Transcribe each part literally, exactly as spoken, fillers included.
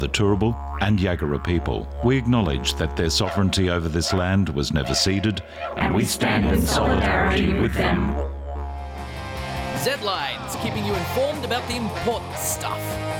the Turrbal and Yagara people. We acknowledge that their sovereignty over this land was never ceded, and we stand in solidarity with them. Z-Lines, keeping you informed about the important stuff.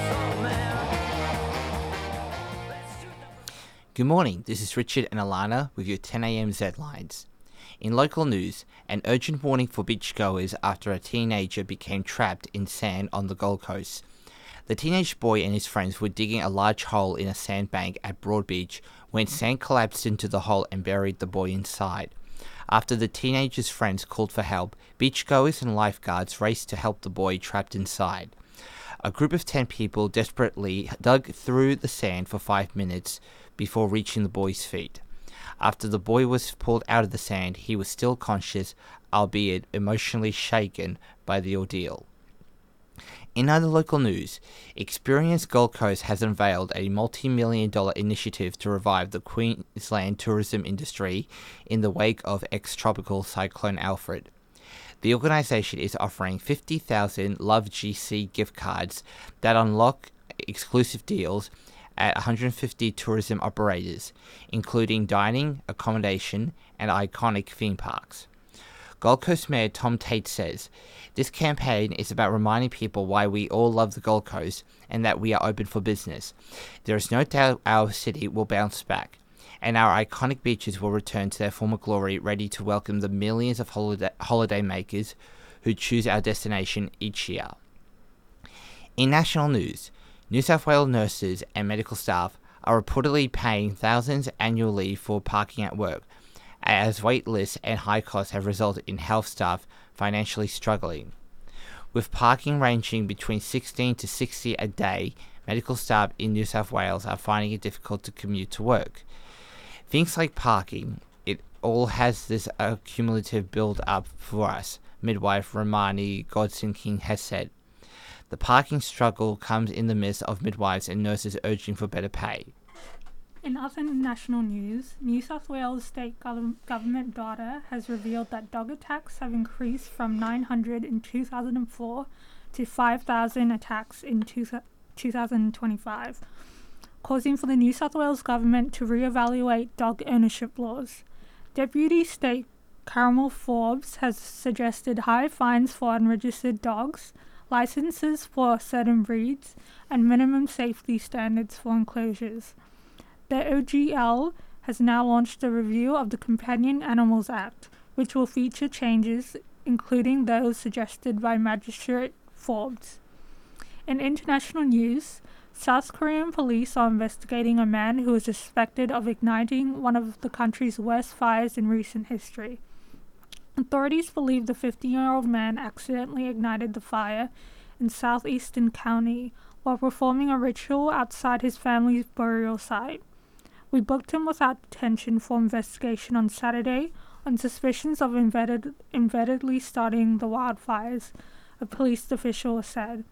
Good morning, this is Richard and Alana with your ten a.m. Z-Lines. In local news, an urgent warning for beachgoers after a teenager became trapped in sand on the Gold Coast. The teenage boy and his friends were digging a large hole in a sandbank at Broadbeach when sand collapsed into the hole and buried the boy inside. After the teenager's friends called for help, beachgoers and lifeguards raced to help the boy trapped inside. A group of ten people desperately dug through the sand for five minutes before reaching the boy's feet. After the boy was pulled out of the sand, he was still conscious, albeit emotionally shaken by the ordeal. In other local news, Experience Gold Coast has unveiled a multi-million dollar initiative to revive the Queensland tourism industry in the wake of ex-tropical Cyclone Alfred. The organisation is offering fifty thousand Love G C gift cards that unlock exclusive deals at one hundred fifty tourism operators, including dining, accommodation, and iconic theme parks. Gold Coast Mayor Tom Tate says, "This campaign is about reminding people why we all love the Gold Coast and that we are open for business. There is no doubt our city will bounce back, and our iconic beaches will return to their former glory, ready to welcome the millions of holiday, holiday makers who choose our destination each year." In national news, New South Wales nurses and medical staff are reportedly paying thousands annually for parking at work, as wait lists and high costs have resulted in health staff financially struggling. With parking ranging between sixteen to sixty a day, medical staff in New South Wales are finding it difficult to commute to work. Things like parking, it all has this accumulative build-up for us, midwife Romani Godson-King has said. The parking struggle comes in the midst of midwives and nurses urging for better pay. In other national news, New South Wales state gov- government data has revealed that dog attacks have increased from nine hundred in two thousand four to five thousand attacks in two thousand twenty-five, causing for the New South Wales government to re-evaluate dog ownership laws. Deputy State Caramel Forbes has suggested high fines for unregistered dogs, licenses for certain breeds, and minimum safety standards for enclosures. The O G L has now launched a review of the Companion Animals Act, which will feature changes, including those suggested by Magistrate Forbes. In international news, South Korean police are investigating a man who is suspected of igniting one of the country's worst fires in recent history. Authorities believe the fifty-year-old man accidentally ignited the fire in southeastern county while performing a ritual outside his family's burial site. We booked him without detention for investigation on Saturday on suspicions of embedded, embeddedly starting the wildfires, a police official said.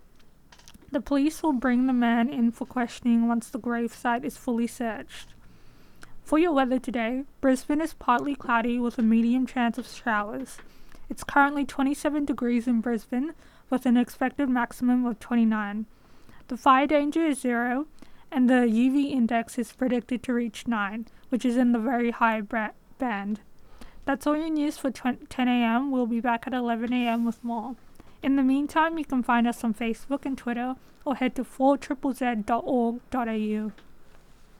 The police will bring the man in for questioning once the gravesite is fully searched. For your weather today, Brisbane is partly cloudy with a medium chance of showers. It's currently twenty-seven degrees in Brisbane with an expected maximum of twenty-nine. The fire danger is zero, and the U V index is predicted to reach nine, which is in the very high bra- band. That's all your news for ten a.m. We'll be back at eleven a.m. with more. In the meantime, you can find us on Facebook and Twitter, or head to four z z z dot org dot a u.